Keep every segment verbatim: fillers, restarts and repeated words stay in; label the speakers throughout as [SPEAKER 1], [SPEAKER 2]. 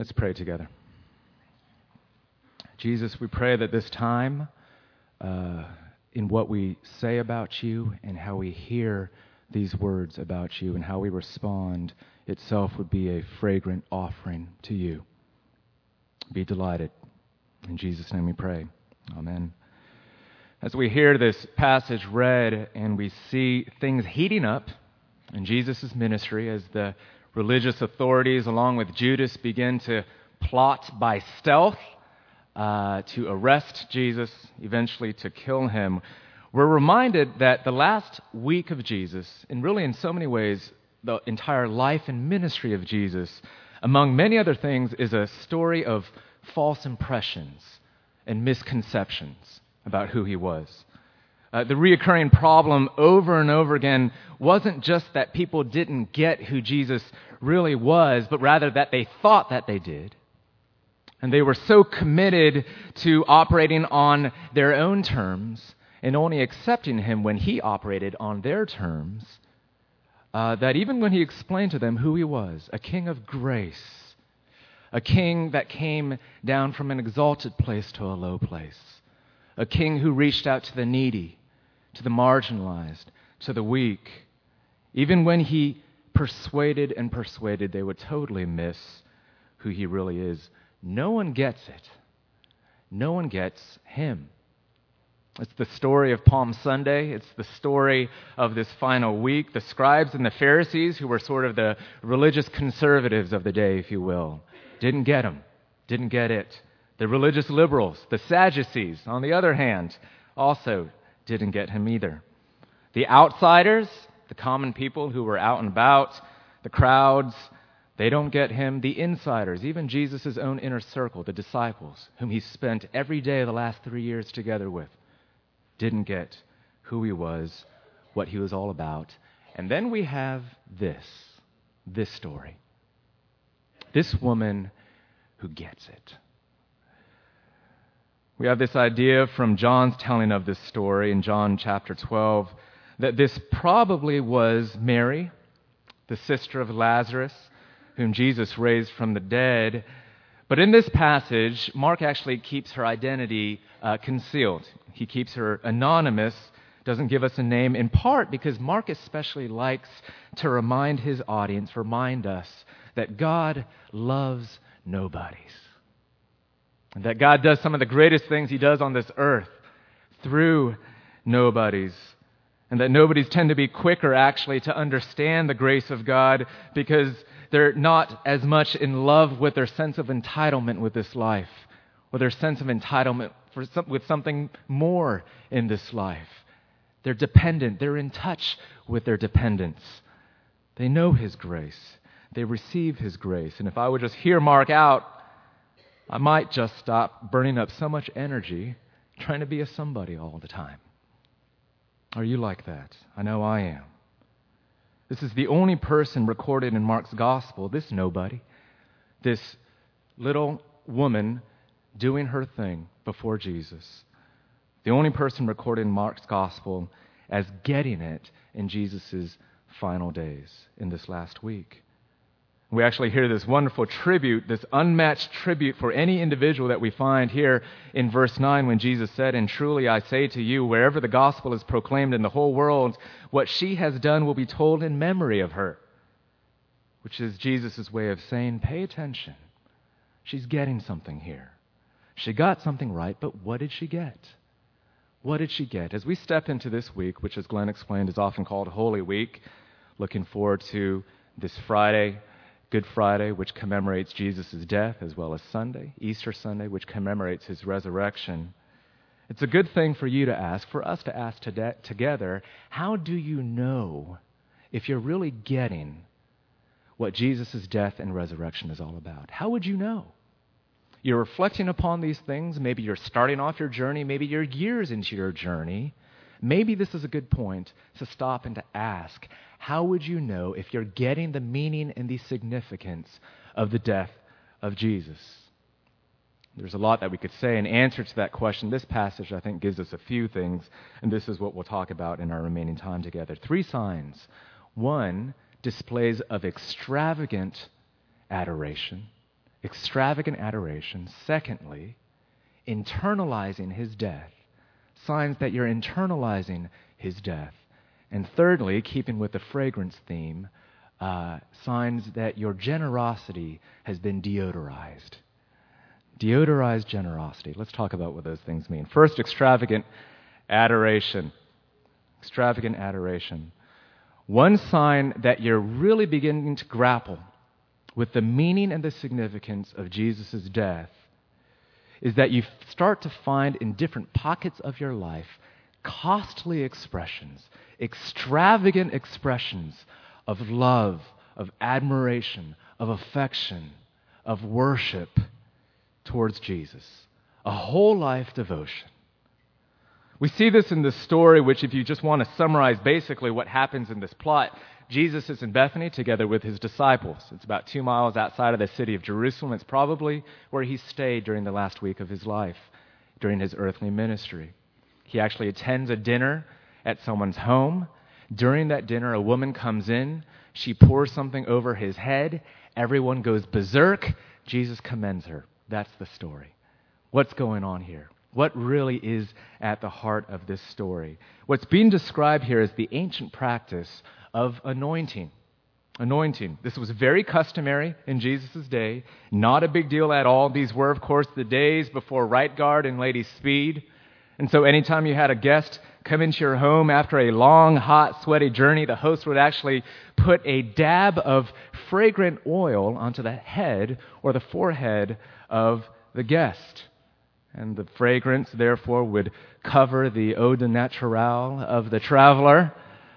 [SPEAKER 1] Let's pray together. Jesus, we pray that this time, uh, in what we say about you and how we hear these words about you and how we respond itself would be a fragrant offering to you. Be delighted. In Jesus' name we pray. Amen. As we hear this passage read and we see things heating up in Jesus' ministry as the religious authorities, along with Judas, begin to plot by stealth uh, to arrest Jesus, eventually to kill him, we're reminded that the last week of Jesus, and really in so many ways, the entire life and ministry of Jesus, among many other things, is a story of false impressions and misconceptions about who he was. Uh, the reoccurring problem over and over again wasn't just that people didn't get who Jesus really was, but rather that they thought that they did. And they were so committed to operating on their own terms and only accepting him when he operated on their terms, uh, that even when he explained to them who he was, a king of grace, a king that came down from an exalted place to a low place, a king who reached out to the needy, to the marginalized, to the weak. Even when he persuaded and persuaded, they would totally miss who he really is. No one gets it. No one gets him. It's the story of Palm Sunday. It's the story of this final week. The scribes and the Pharisees, who were sort of the religious conservatives of the day, if you will, didn't get him, didn't get it. The religious liberals, the Sadducees, on the other hand, also didn't get him either. The outsiders, the common people who were out and about, the crowds, they don't get him. The insiders, even Jesus' own inner circle, the disciples, whom he spent every day of the last three years together with, didn't get who he was, what he was all about. And then we have this, this story. This woman who gets it. We have this idea from John's telling of this story in John chapter twelve that this probably was Mary, the sister of Lazarus, whom Jesus raised from the dead. But in this passage, Mark actually keeps her identity uh, concealed. He keeps her anonymous, doesn't give us a name, in part because Mark especially likes to remind his audience, remind us, that God loves nobodies. And that God does some of the greatest things he does on this earth through nobodies. And that nobodies tend to be quicker, actually, to understand the grace of God because they're not as much in love with their sense of entitlement with this life, or their sense of entitlement for some, with something more in this life. They're dependent. They're in touch with their dependence. They know his grace. They receive his grace. And if I would just hear Mark out, I might just stop burning up so much energy trying to be a somebody all the time. Are you like that? I know I am. This is the only person recorded in Mark's gospel, this nobody, this little woman doing her thing before Jesus. The only person recorded in Mark's gospel as getting it in Jesus' final days in this last week. We actually hear this wonderful tribute, this unmatched tribute for any individual that we find here in verse nine when Jesus said, "And truly I say to you, wherever the gospel is proclaimed in the whole world, what she has done will be told in memory of her." Which is Jesus' way of saying, pay attention. She's getting something here. She got something right, but what did she get? What did she get? As we step into this week, which as Glenn explained is often called Holy Week, looking forward to this Friday, Good Friday, which commemorates Jesus' death, as well as Sunday, Easter Sunday, which commemorates his resurrection. It's a good thing for you to ask, for us to ask to- together, how do you know if you're really getting what Jesus' death and resurrection is all about? How would you know? You're reflecting upon these things. Maybe you're starting off your journey. Maybe you're years into your journey. Maybe this is a good point to stop and to ask, how would you know if you're getting the meaning and the significance of the death of Jesus? There's a lot that we could say in answer to that question. This passage, I think, gives us a few things, and this is what we'll talk about in our remaining time together. Three signs. One, displays of extravagant adoration. extravagant adoration. Secondly, internalizing his death. Signs that you're internalizing his death. And thirdly, keeping with the fragrance theme, uh, signs that your generosity has been deodorized. Deodorized generosity. Let's talk about what those things mean. First, extravagant adoration. Extravagant adoration. One sign that you're really beginning to grapple with the meaning and the significance of Jesus' death is that you start to find in different pockets of your life costly expressions, extravagant expressions of love, of admiration, of affection, of worship towards Jesus. A whole life devotion. We see this in this story, which if you just want to summarize basically what happens in this plot, Jesus is in Bethany together with his disciples. It's about two miles outside of the city of Jerusalem. It's probably where he stayed during the last week of his life, during his earthly ministry. He actually attends a dinner at someone's home. During that dinner, a woman comes in. She pours something over his head. Everyone goes berserk. Jesus commends her. That's the story. What's going on here? What really is at the heart of this story? What's being described here is the ancient practice of anointing. Anointing. This was very customary in Jesus' day. Not a big deal at all. These were, of course, the days before Right Guard and Lady Speed. And so anytime you had a guest come into your home after a long, hot, sweaty journey, the host would actually put a dab of fragrant oil onto the head or the forehead of the guest. And the fragrance, therefore, would cover the eau de naturel of the traveler,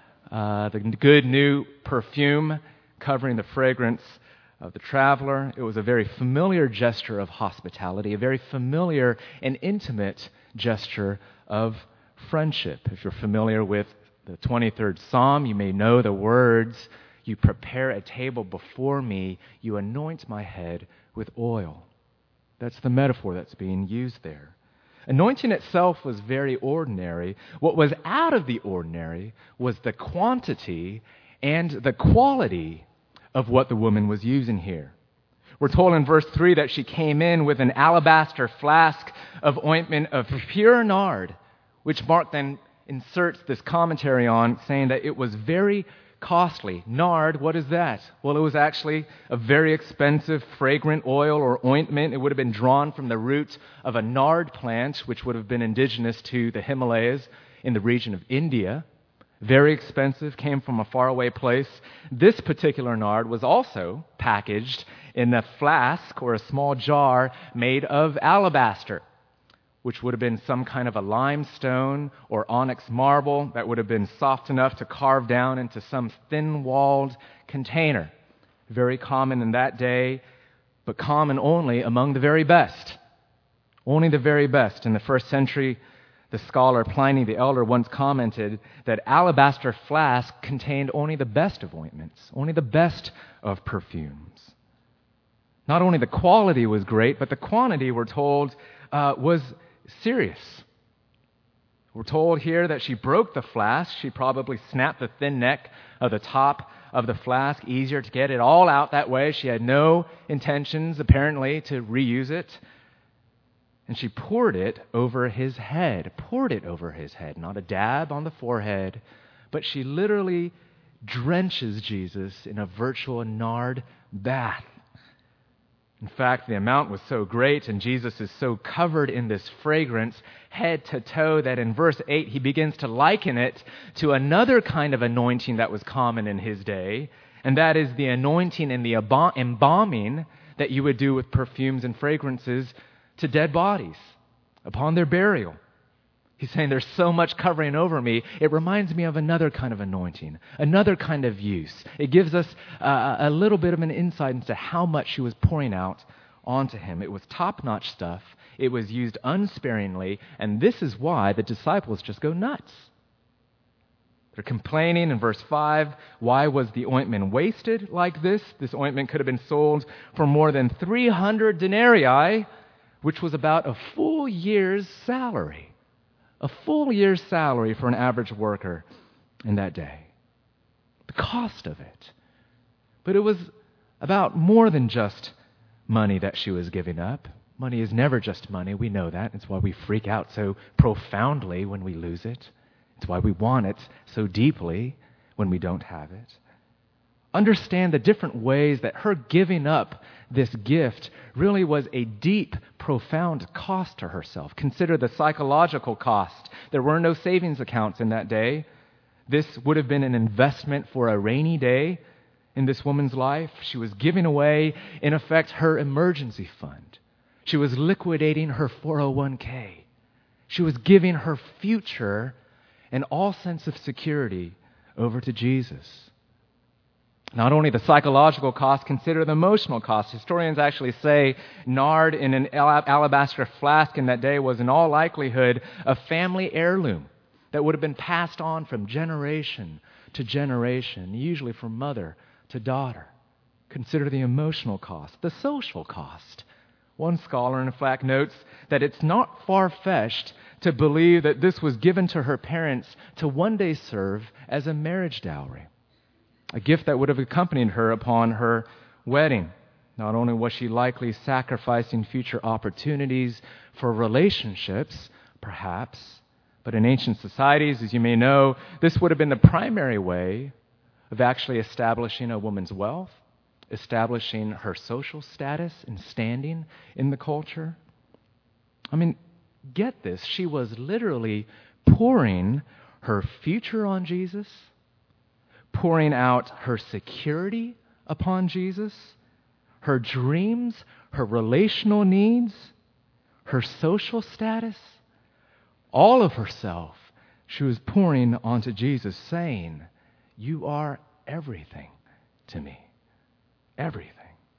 [SPEAKER 1] uh, the good new perfume covering the fragrance of the traveler. It was a very familiar gesture of hospitality, a very familiar and intimate gesture of friendship. If you're familiar with the twenty-third Psalm, you may know the words, "You prepare a table before me, you anoint my head with oil." That's the metaphor that's being used there. Anointing itself was very ordinary. What was out of the ordinary was the quantity and the quality of what the woman was using here. We're told in verse three that she came in with an alabaster flask of ointment of pure nard, which Mark then inserts this commentary on, saying that it was very costly. Nard, what is that? Well, it was actually a very expensive fragrant oil or ointment. It would have been drawn from the root of a nard plant, which would have been indigenous to the Himalayas in the region of India. Very expensive, came from a faraway place. This particular nard was also packaged in a flask or a small jar made of alabaster, which would have been some kind of a limestone or onyx marble that would have been soft enough to carve down into some thin-walled container. Very common in that day, but common only among the very best. Only the very best. In the first century, the scholar Pliny the Elder once commented that alabaster flask contained only the best of ointments, only the best of perfumes. Not only the quality was great, but the quantity, we're told, uh, was serious. We're told here that she broke the flask. She probably snapped the thin neck of the top of the flask, easier to get it all out that way. She had no intentions, apparently, to reuse it. And she poured it over his head, poured it over his head, not a dab on the forehead, but she literally drenches Jesus in a virtual nard bath. In fact, the amount was so great and Jesus is so covered in this fragrance head to toe that in verse eight he begins to liken it to another kind of anointing that was common in his day, and that is the anointing and the embalming that you would do with perfumes and fragrances to dead bodies upon their burial. He's saying there's so much covering over me, it reminds me of another kind of anointing, another kind of use. It gives us uh, a little bit of an insight into how much she was pouring out onto him. It was top-notch stuff. It was used unsparingly, and this is why the disciples just go nuts. They're complaining in verse five, why was the ointment wasted like this? This ointment could have been sold for more than three hundred denarii, which was about a full year's salary. A full year's salary for an average worker in that day. The cost of it. But it was about more than just money that she was giving up. Money is never just money. We know that. It's why we freak out so profoundly when we lose it. It's why we want it so deeply when we don't have it. Understand the different ways that her giving up this gift really was a deep, profound cost to herself. Consider the psychological cost. There were no savings accounts in that day. This would have been an investment for a rainy day in this woman's life. She was giving away, in effect, her emergency fund. She was liquidating her four oh one k. She was giving her future and all sense of security over to Jesus. Not only the psychological cost, consider the emotional cost. Historians actually say nard in an alabaster flask in that day was in all likelihood a family heirloom that would have been passed on from generation to generation, usually from mother to daughter. Consider the emotional cost, the social cost. One scholar, in fact, notes that it's not far-fetched to believe that this was given to her parents to one day serve as a marriage dowry, a gift that would have accompanied her upon her wedding. Not only was she likely sacrificing future opportunities for relationships, perhaps, but in ancient societies, as you may know, this would have been the primary way of actually establishing a woman's wealth, establishing her social status and standing in the culture. I mean, get this. She was literally pouring her future on Jesus, pouring out her security upon Jesus, her dreams, her relational needs, her social status, all of herself. She was pouring onto Jesus, saying, "You are everything to me. Everything."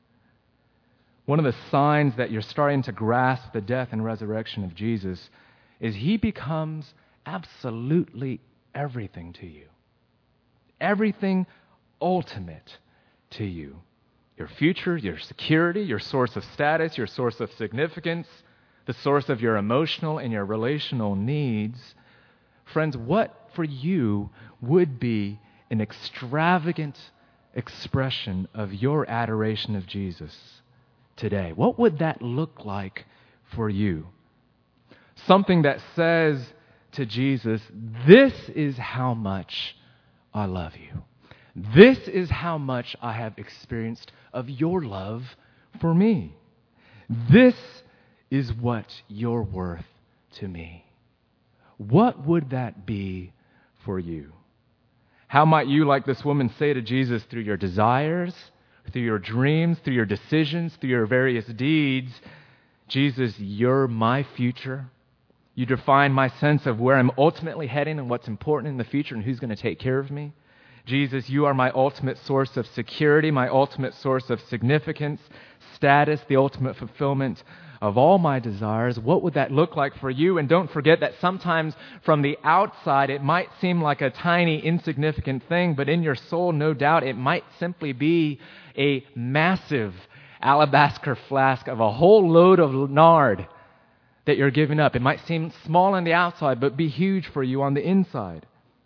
[SPEAKER 1] One of the signs that you're starting to grasp the death and resurrection of Jesus is he becomes absolutely everything to you. Everything ultimate to you. Your future, your security, your source of status, your source of significance, the source of your emotional and your relational needs. Friends, what for you would be an extravagant expression of your adoration of Jesus today? What would that look like for you? Something that says to Jesus, "This is how much I love you. This is how much I have experienced of your love for me. This is what you're worth to me." What would that be for you? How might you, like this woman, say to Jesus, through your desires, through your dreams, through your decisions, through your various deeds, "Jesus, you're my future. You define my sense of where I'm ultimately heading and what's important in the future and who's going to take care of me. Jesus, you are my ultimate source of security, my ultimate source of significance, status, the ultimate fulfillment of all my desires." What would that look like for you? And don't forget that sometimes from the outside it might seem like a tiny, insignificant thing, but in your soul, no doubt, it might simply be a massive alabaster flask of a whole load of nard that you're giving up. It might seem small on the outside, but be huge for you on the inside.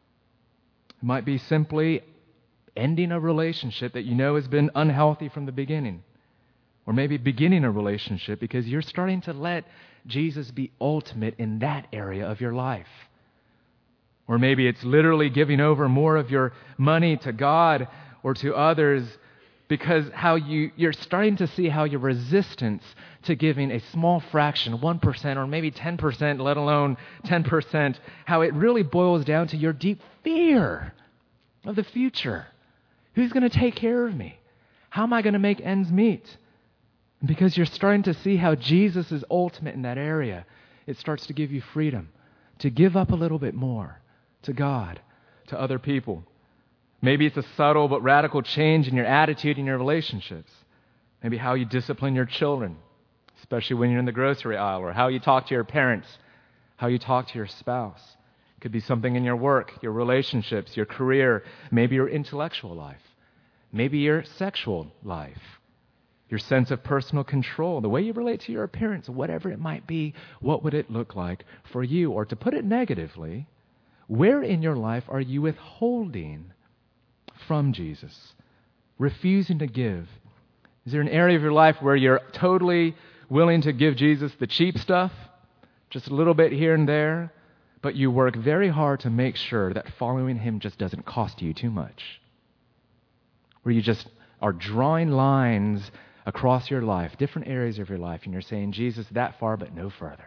[SPEAKER 1] It might be simply ending a relationship that you know has been unhealthy from the beginning. Or maybe beginning a relationship because you're starting to let Jesus be ultimate in that area of your life. Or maybe it's literally giving over more of your money to God or to others because how you, you're starting to see how your resistance to giving a small fraction, one percent or maybe ten percent, let alone ten percent, how it really boils down to your deep fear of the future. Who's going to take care of me? How am I going to make ends meet? Because you're starting to see how Jesus is ultimate in that area, it starts to give you freedom to give up a little bit more to God, to other people. Maybe it's a subtle but radical change in your attitude in your relationships. Maybe how you discipline your children, especially when you're in the grocery aisle, or how you talk to your parents, how you talk to your spouse. It could be something in your work, your relationships, your career, maybe your intellectual life, maybe your sexual life. Your sense of personal control, the way you relate to your appearance, whatever it might be, what would it look like for you? Or to put it negatively, where in your life are you withholding from Jesus, refusing to give Is there an area of your life where you're totally willing to give Jesus the cheap stuff, just a little bit here and there, but you work very hard to make sure that following him just doesn't cost you too much? Where you just are drawing lines across your life, different areas of your life, and you're saying, Jesus, that far, but no further.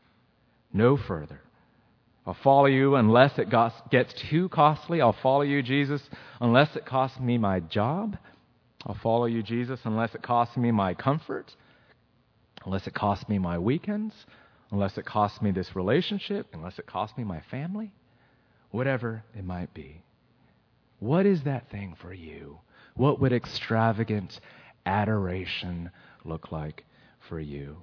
[SPEAKER 1] No further. I'll follow you unless it gets too costly. I'll follow you, Jesus, unless it costs me my job. I'll follow you, Jesus, unless it costs me my comfort, unless it costs me my weekends, unless it costs me this relationship, unless it costs me my family, whatever it might be. What is that thing for you? What would extravagant adoration look like for you?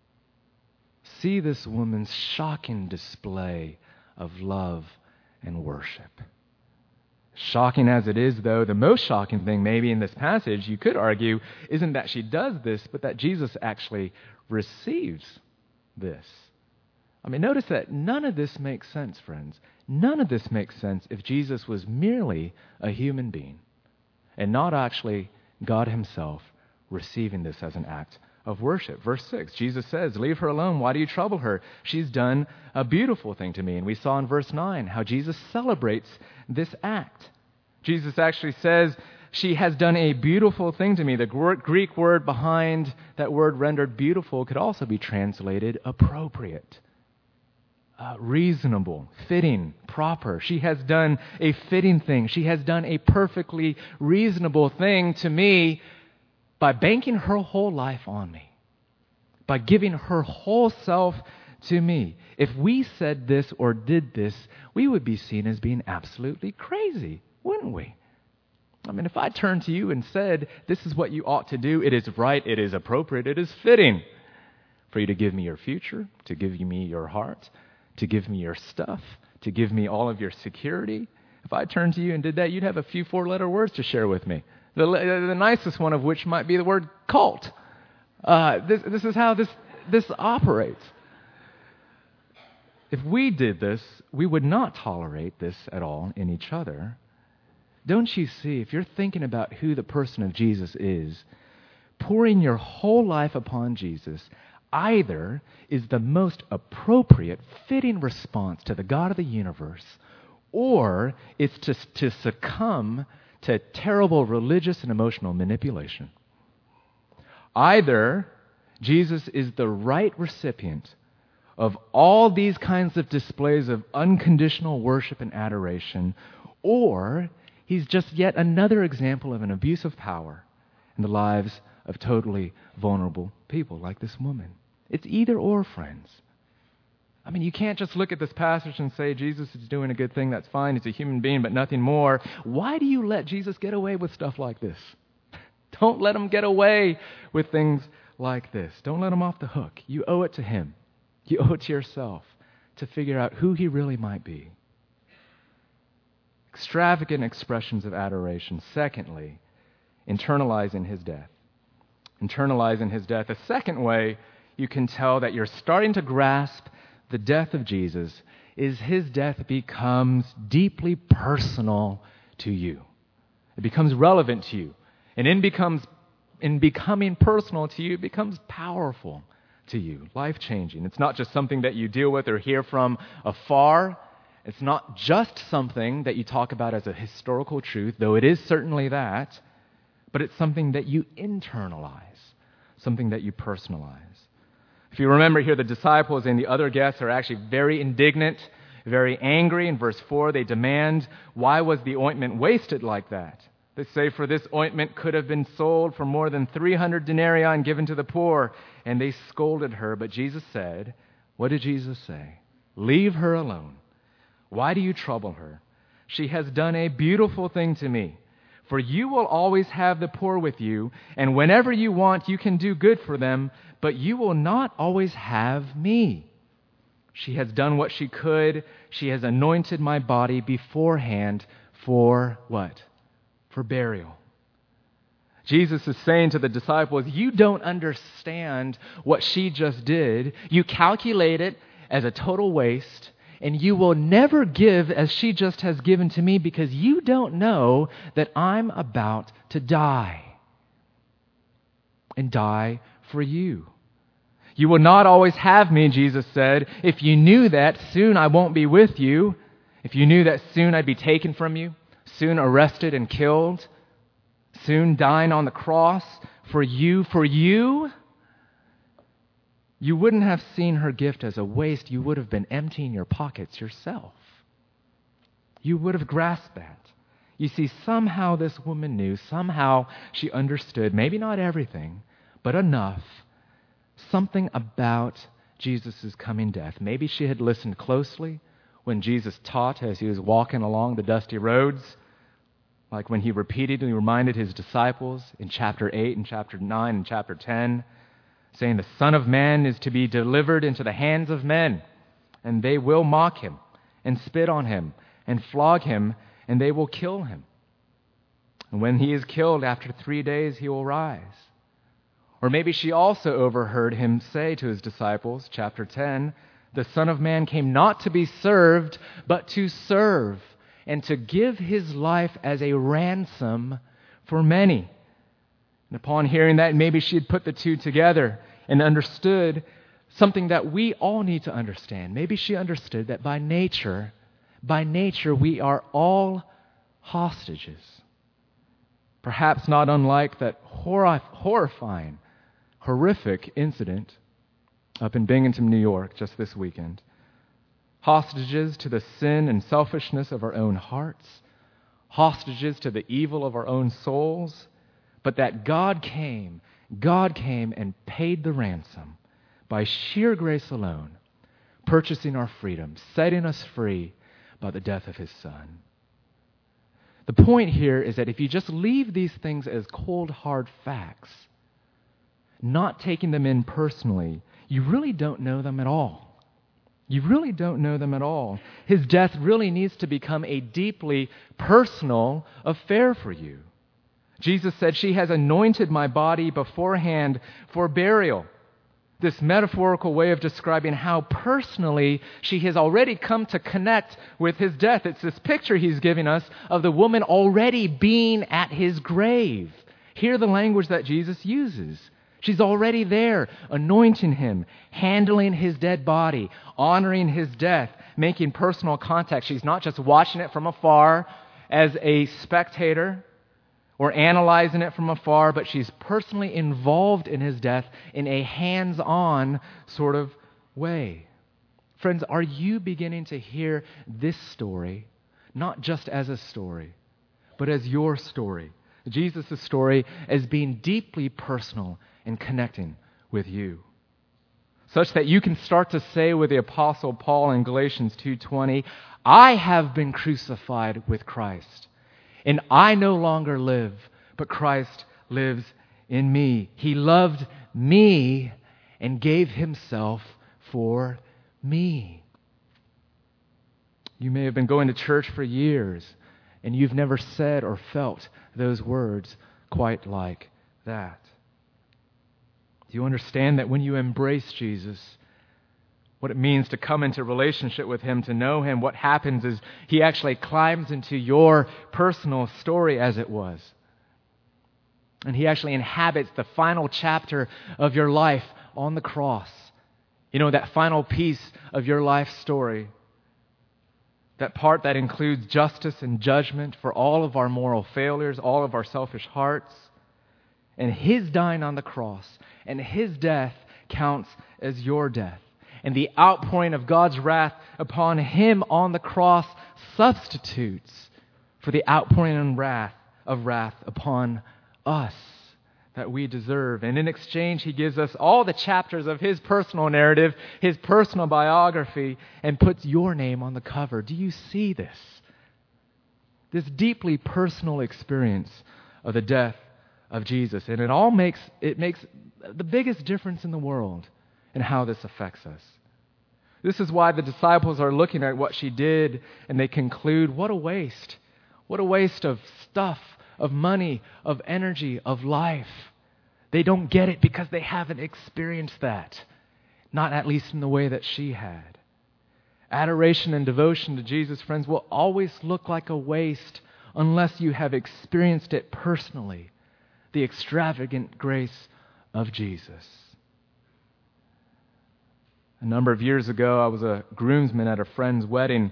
[SPEAKER 1] See this woman's shocking display of love and worship. Shocking as it is, though, the most shocking thing maybe in this passage, you could argue, isn't that she does this, but that Jesus actually receives this. I mean, notice that none of this makes sense, friends. None of this makes sense if Jesus was merely a human being and not actually God himself receiving this as an act of worship. Verse six, Jesus says, leave her alone. Why do you trouble her? She's done a beautiful thing to me. And we saw in verse nine how Jesus celebrates this act. Jesus actually says, she has done a beautiful thing to me. The Greek word behind that word rendered beautiful could also be translated appropriate, uh, reasonable, fitting, proper. She has done a fitting thing. She has done a perfectly reasonable thing to me by banking her whole life on me, by giving her whole self to me. If we said this or did this, we would be seen as being absolutely crazy, wouldn't we? I mean, if I turned to you and said, this is what you ought to do, it is right, it is appropriate, it is fitting for you to give me your future, to give me your heart, to give me your stuff, to give me all of your security. If I turned to you and did that, you'd have a few four-letter words to share with me. The, the nicest one of which might be the word cult. Uh, this, this is how this, this operates. If we did this, we would not tolerate this at all in each other. Don't you see, if you're thinking about who the person of Jesus is, pouring your whole life upon Jesus either is the most appropriate, fitting response to the God of the universe, or it's to, to succumb to terrible religious and emotional manipulation. Either Jesus is the right recipient of all these kinds of displays of unconditional worship and adoration, or he's just yet another example of an abuse of power in the lives of totally vulnerable people like this woman. It's either or, friends. I mean, you can't just look at this passage and say, Jesus is doing a good thing, that's fine, he's a human being, but nothing more. Why do you let Jesus get away with stuff like this? Don't let him get away with things like this. Don't let him off the hook. You owe it to him. You owe it to yourself to figure out who he really might be. Extravagant expressions of adoration. Secondly, internalizing his death. Internalizing his death. A second way you can tell that you're starting to grasp the death of Jesus is his death becomes deeply personal to you. It becomes relevant to you. And in becomes in becoming personal to you, it becomes powerful to you, life-changing. It's not just something that you deal with or hear from afar. It's not just something that you talk about as a historical truth, though it is certainly that, but it's something that you internalize, something that you personalize. If you remember here, the disciples and the other guests are actually very indignant, very angry. In verse four, they demand, why was the ointment wasted like that? They say, for this ointment could have been sold for more than three hundred denarii and given to the poor. And they scolded her. But Jesus said, what did Jesus say? Leave her alone. Why do you trouble her? She has done a beautiful thing to me. For you will always have the poor with you, and whenever you want, you can do good for them, but you will not always have me. She has done what she could. She has anointed my body beforehand for what? For burial. Jesus is saying to the disciples, you don't understand what she just did. You calculate it as a total waste, and you will never give as she just has given to me because you don't know that I'm about to die. and die for you. You will not always have me, Jesus said. If you knew that, soon I won't be with you. If you knew that soon I'd be taken from you, soon arrested and killed, soon dying on the cross for you, for you, you wouldn't have seen her gift as a waste. You would have been emptying your pockets yourself. You would have grasped that. You see, somehow this woman knew, somehow she understood, maybe not everything, but enough, something about Jesus' coming death. Maybe she had listened closely when Jesus taught as he was walking along the dusty roads, like when he repeatedly reminded his disciples in chapter eight and chapter nine and chapter ten, saying the Son of Man is to be delivered into the hands of men, and they will mock him and spit on him and flog him, and they will kill him. And when he is killed, after three days he will rise. Or maybe she also overheard him say to his disciples, chapter ten, the Son of Man came not to be served, but to serve, and to give his life as a ransom for many. And upon hearing that, maybe she had put the two together and understood something that we all need to understand. Maybe she understood that by nature, by nature, we are all hostages. Perhaps not unlike that hor- horrifying, horrific incident up in Binghamton, New York, just this weekend. Hostages to the sin and selfishness of our own hearts, hostages to the evil of our own souls, but that God came, God came and paid the ransom by sheer grace alone, purchasing our freedom, setting us free by the death of his Son. The point here is that if you just leave these things as cold, hard facts, not taking them in personally, you really don't know them at all. You really don't know them at all. His death really needs to become a deeply personal affair for you. Jesus said, she has anointed my body beforehand for burial. This metaphorical way of describing how personally she has already come to connect with his death. It's this picture he's giving us of the woman already being at his grave. Hear the language that Jesus uses. She's already there, anointing him, handling his dead body, honoring his death, making personal contact. She's not just watching it from afar as a spectator or analyzing it from afar, but she's personally involved in his death in a hands-on sort of way. Friends, are you beginning to hear this story not just as a story, but as your story? Jesus' story as being deeply personal and connecting with you, such that you can start to say with the Apostle Paul in Galatians two twenty, I have been crucified with Christ, and I no longer live, but Christ lives in me. He loved me and gave himself for me. You may have been going to church for years, and you've never said or felt those words quite like that. Do you understand that when you embrace Jesus, what it means to come into relationship with him, to know him, what happens is he actually climbs into your personal story as it was. And he actually inhabits the final chapter of your life on the cross. You know, that final piece of your life story. That part that includes justice and judgment for all of our moral failures, all of our selfish hearts. And his dying on the cross and his death counts as your death. And the outpouring of God's wrath upon him on the cross substitutes for the outpouring of wrath, of wrath upon us that we deserve. And in exchange, he gives us all the chapters of his personal narrative, his personal biography, and puts your name on the cover. Do you see this? This deeply personal experience of the death of Jesus. And it all makes, it makes the biggest difference in the world in how this affects us. This is why the disciples are looking at what she did, and they conclude, what a waste. What a waste of stuff, of money, of energy, of life. They don't get it because they haven't experienced that. Not at least in the way that she had. Adoration and devotion to Jesus, friends, will always look like a waste unless you have experienced it personally. The extravagant grace of Jesus. A number of years ago, I was a groomsman at a friend's wedding,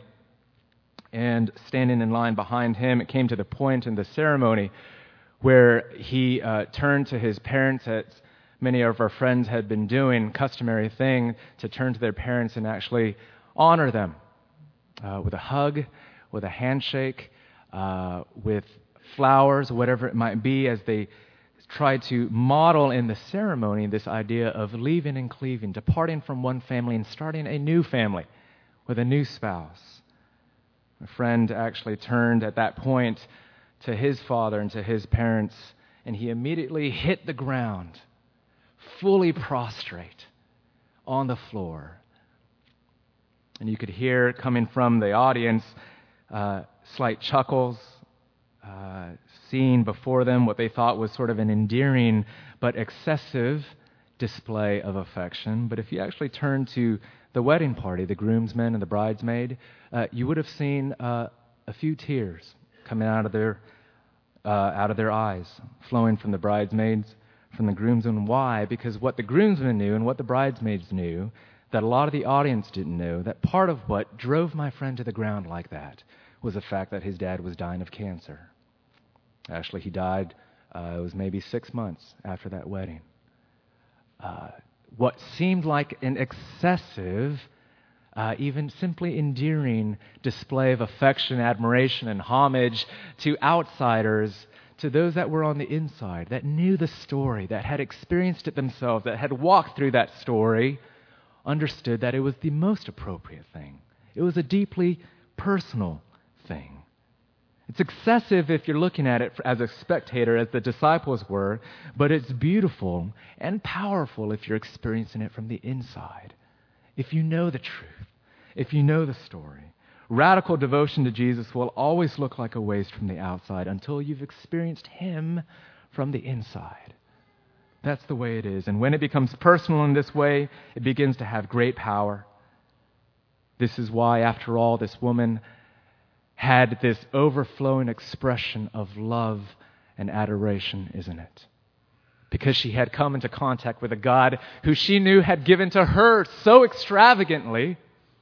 [SPEAKER 1] and standing in line behind him, it came to the point in the ceremony where he uh, turned to his parents, as many of our friends had been doing, customary thing, to turn to their parents and actually honor them uh, with a hug, with a handshake, uh, with flowers, whatever it might be, as they tried to model in the ceremony this idea of leaving and cleaving, departing from one family and starting a new family with a new spouse. My friend actually turned at that point to his father and to his parents, and he immediately hit the ground, fully prostrate on the floor. And you could hear coming from the audience uh, slight chuckles, uh, seeing before them what they thought was sort of an endearing but excessive display of affection. But if you actually turn to the wedding party, the groomsmen and the bridesmaid, uh, you would have seen uh, a few tears coming out of their uh, out of their eyes, flowing from the bridesmaids, from the groomsmen. Why? Because what the groomsmen knew and what the bridesmaids knew, that a lot of the audience didn't know, that part of what drove my friend to the ground like that was the fact that his dad was dying of cancer. Actually, he died, uh, it was maybe six months after that wedding. Uh, what seemed like an excessive, uh, even simply endearing display of affection, admiration, and homage to outsiders, to those that were on the inside, that knew the story, that had experienced it themselves, that had walked through that story, understood that it was the most appropriate thing. It was a deeply personal thing. It's excessive if you're looking at it as a spectator, as the disciples were, but it's beautiful and powerful if you're experiencing it from the inside. If you know the truth, if you know the story. Radical devotion to Jesus will always look like a waste from the outside until you've experienced Him from the inside. That's the way it is. And when it becomes personal in this way, it begins to have great power. This is why, after all, this woman had this overflowing expression of love and adoration, isn't it? Because she had come into contact with a God who she knew had given to her so extravagantly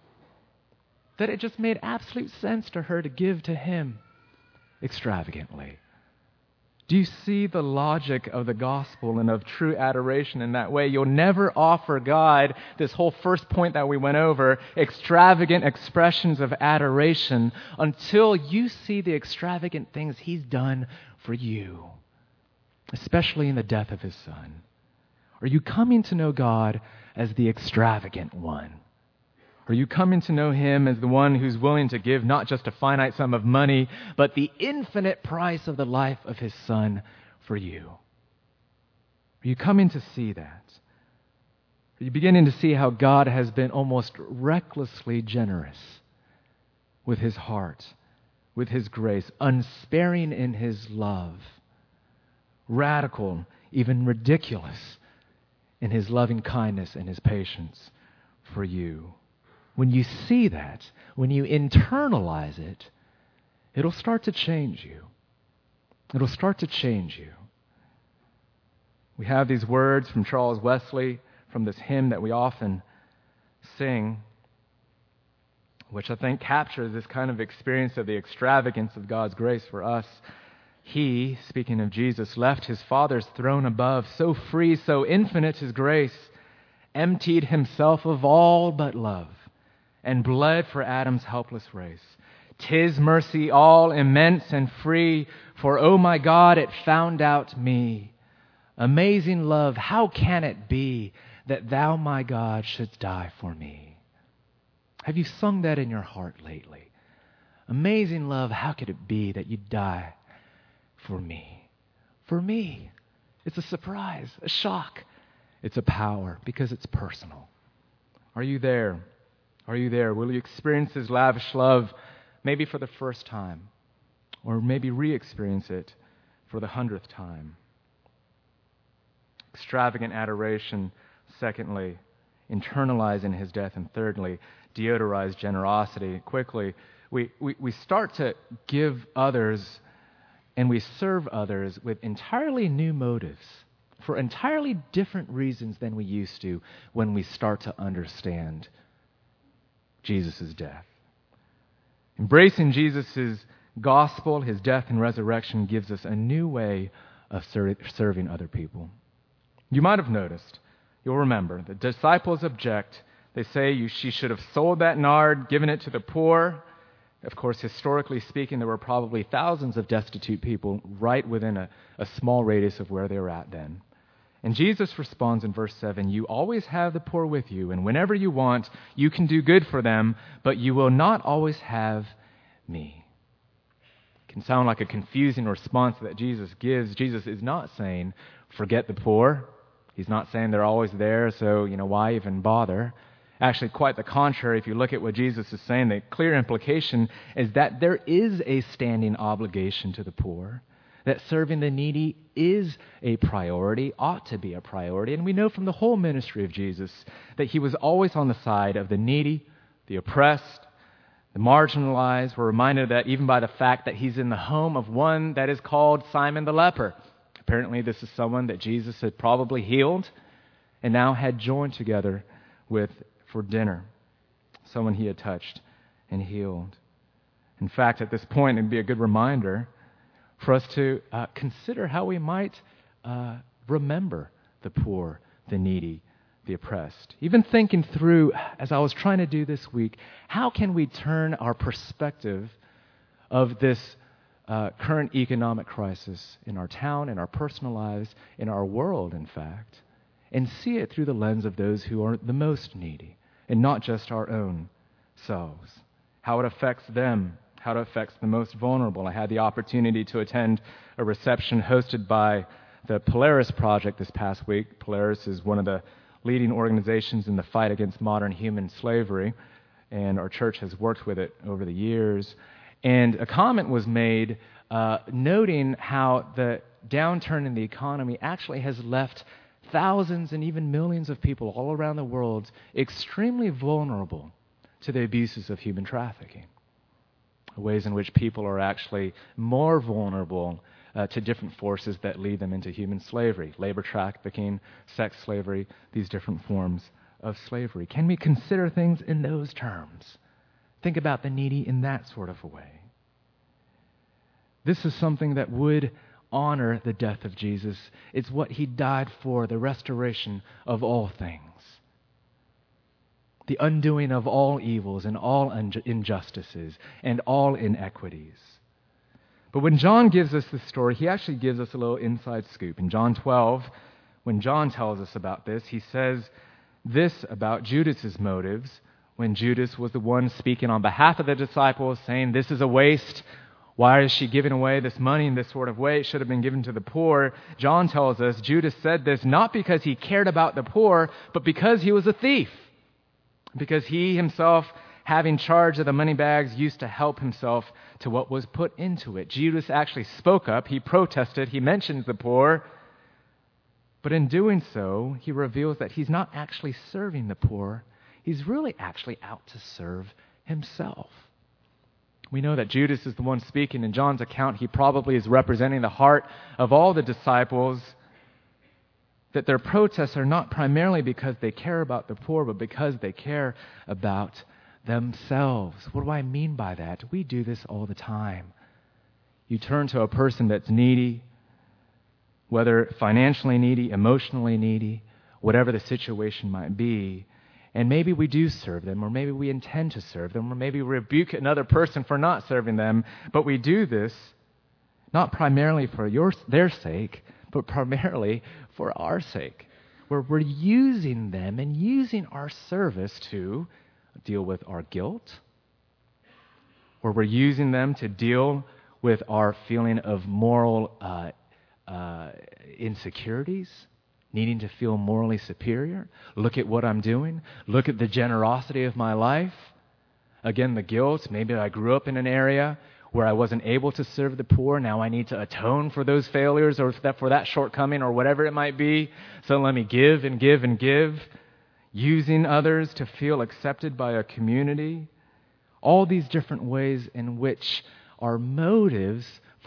[SPEAKER 1] that it just made absolute sense to her to give to Him extravagantly. Do you see the logic of the gospel and of true adoration in that way? You'll never offer God, this whole first point that we went over, extravagant expressions of adoration until you see the extravagant things He's done for you, especially in the death of His Son. Are you coming to know God as the extravagant one? Are you coming to know Him as the one who's willing to give not just a finite sum of money, but the infinite price of the life of His Son for you? Are you coming to see that? Are you beginning to see how God has been almost recklessly generous with His heart, with His grace, unsparing in His love, radical, even ridiculous in His loving kindness and His patience for you? When you see that, when you internalize it, it'll start to change you. It'll start to change you. We have these words from Charles Wesley, from this hymn that we often sing, which I think captures this kind of experience of the extravagance of God's grace for us. He, speaking of Jesus, left His Father's throne above, so free, so infinite His grace, emptied Himself of all but love, and bled for Adam's helpless race. 'Tis mercy all immense and free, for, oh my God, it found out me. Amazing love, how can it be that Thou, my God, shouldst die for me? Have you sung that in your heart lately? Amazing love, how could it be that you'd die for me? For me. It's a surprise, a shock. It's a power because it's personal. Are you there? Are you there? Will you experience His lavish love maybe for the first time, or maybe re-experience it for the hundredth time? Extravagant adoration, secondly, internalizing His death, and thirdly, deodorized generosity. Quickly, we, we, we start to give others and we serve others with entirely new motives for entirely different reasons than we used to when we start to understand Jesus' death. Embracing Jesus' gospel, his death and resurrection, gives us a new way of ser- serving other people. You might have noticed, you'll remember, the disciples object. They say you, she should have sold that nard, given it to the poor. Of course, historically speaking, there were probably thousands of destitute people right within a, a small radius of where they were at then. And Jesus responds in verse seven, "You always have the poor with you, and whenever you want, you can do good for them, but you will not always have me." It can sound like a confusing response that Jesus gives. Jesus is not saying, forget the poor. He's not saying they're always there, so, you know, why even bother? Actually, quite the contrary. If you look at what Jesus is saying, the clear implication is that there is a standing obligation to the poor, that serving the needy is a priority, ought to be a priority. And we know from the whole ministry of Jesus that he was always on the side of the needy, the oppressed, the marginalized. We're reminded of that even by the fact that he's in the home of one that is called Simon the leper. Apparently, this is someone that Jesus had probably healed and now had joined together with for dinner, someone he had touched and healed. In fact, at this point, it'd be a good reminder for us to uh, consider how we might uh, remember the poor, the needy, the oppressed. Even thinking through, as I was trying to do this week, how can we turn our perspective of this uh, current economic crisis in our town, in our personal lives, in our world, in fact, and see it through the lens of those who are the most needy, and not just our own selves. How it affects them, how it affects the most vulnerable. I had the opportunity to attend a reception hosted by the Polaris Project this past week. Polaris is one of the leading organizations in the fight against modern human slavery, and our church has worked with it over the years. And a comment was made uh, noting how the downturn in the economy actually has left thousands and even millions of people all around the world extremely vulnerable to the abuses of human trafficking. Ways in which people are actually more vulnerable uh, to different forces that lead them into human slavery, labor trafficking, sex slavery, these different forms of slavery. Can we consider things in those terms? Think about the needy in that sort of a way. This is something that would honor the death of Jesus. It's what he died for, the restoration of all things, the undoing of all evils and all injustices and all inequities. But when John gives us this story, he actually gives us a little inside scoop. In John twelve, when John tells us about this, he says this about Judas's motives, when Judas was the one speaking on behalf of the disciples, saying, "This is a waste. Why is she giving away this money in this sort of way? It should have been given to the poor." John tells us Judas said this not because he cared about the poor, but because he was a thief. Because he himself, having charge of the money bags, used to help himself to what was put into it. Judas actually spoke up. He protested. He mentioned the poor. But in doing so, he reveals that he's not actually serving the poor. He's really actually out to serve himself. We know that Judas is the one speaking. In John's account, he probably is representing the heart of all the disciples, that their protests are not primarily because they care about the poor, but because they care about themselves. What do I mean by that? We do this all the time. You turn to a person that's needy, whether financially needy, emotionally needy, whatever the situation might be, and maybe we do serve them, or maybe we intend to serve them, or maybe we rebuke another person for not serving them, but we do this not primarily for your, their sake, but primarily for our sake, where we're using them and using our service to deal with our guilt, where we're using them to deal with our feeling of moral uh, uh, insecurities, needing to feel morally superior. Look at what I'm doing. Look at the generosity of my life. Again, the guilt. Maybe I grew up in an area where I wasn't able to serve the poor. Now I need to atone for those failures or for that shortcoming or whatever it might be. So let me give and give and give, using others to feel accepted by a community. All these different ways in which our motives for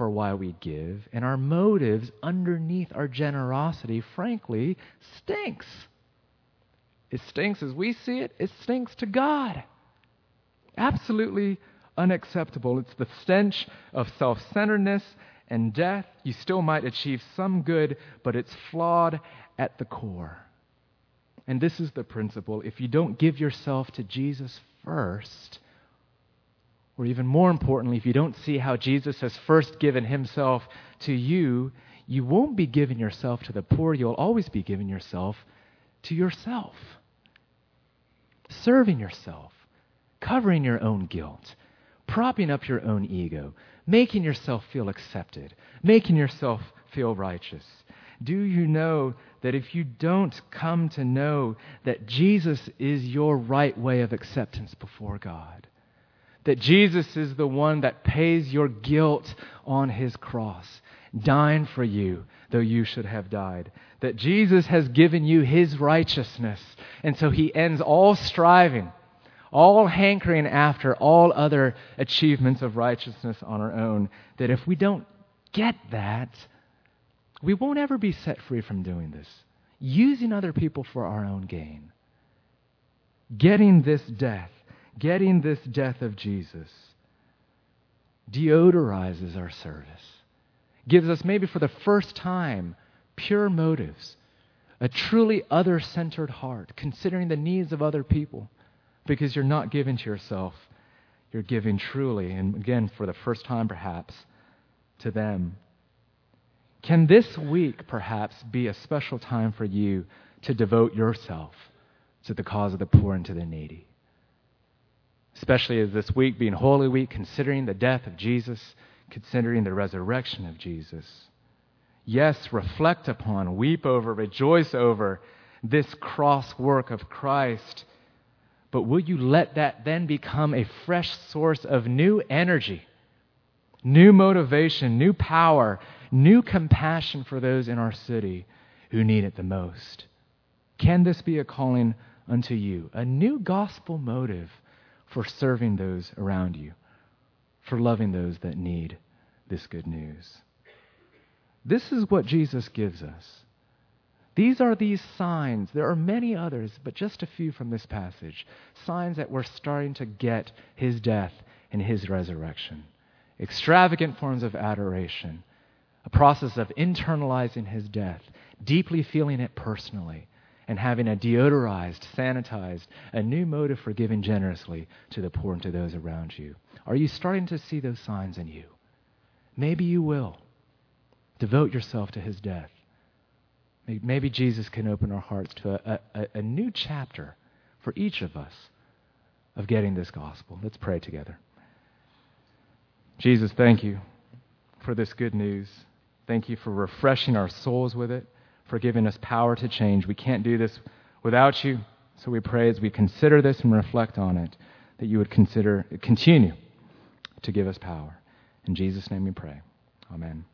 [SPEAKER 1] for why we give, and our motives underneath our generosity, frankly, stinks. It stinks as we see it. It stinks to God. Absolutely unacceptable. It's the stench of self-centeredness and death. You still might achieve some good, but it's flawed at the core. And this is the principle. If you don't give yourself to Jesus first, or even more importantly, if you don't see how Jesus has first given himself to you, you won't be giving yourself to the poor. You'll always be giving yourself to yourself. Serving yourself, covering your own guilt, propping up your own ego, making yourself feel accepted, making yourself feel righteous. Do you know that if you don't come to know that Jesus is your right way of acceptance before God, that Jesus is the one that pays your guilt on his cross, dying for you, though you should have died, that Jesus has given you his righteousness, and so he ends all striving, all hankering after all other achievements of righteousness on our own, that if we don't get that, we won't ever be set free from doing this, using other people for our own gain. Getting this death, getting this death of Jesus deodorizes our service, gives us maybe for the first time pure motives, a truly other-centered heart, considering the needs of other people, because you're not giving to yourself, you're giving truly, and again, for the first time perhaps, to them. Can this week perhaps be a special time for you to devote yourself to the cause of the poor and to the needy? Especially as this week being Holy Week, considering the death of Jesus, considering the resurrection of Jesus. Yes, reflect upon, weep over, rejoice over this cross work of Christ. But will you let that then become a fresh source of new energy, new motivation, new power, new compassion for those in our city who need it the most? Can this be a calling unto you, a new gospel motive for serving those around you, for loving those that need this good news? This is what Jesus gives us. These are these signs. There are many others, but just a few from this passage. Signs that we're starting to get his death and his resurrection. Extravagant forms of adoration. A process of internalizing his death, deeply feeling it personally, and having a deodorized, sanitized, a new motive for giving generously to the poor and to those around you. Are you starting to see those signs in you? Maybe you will. Devote yourself to his death. Maybe Jesus can open our hearts to a, a, a new chapter for each of us of getting this gospel. Let's pray together. Jesus, thank you for this good news. Thank you for refreshing our souls with it, for giving us power to change. We can't do this without you, so we pray as we consider this and reflect on it, that you would consider continue to give us power. In Jesus' name we pray. Amen.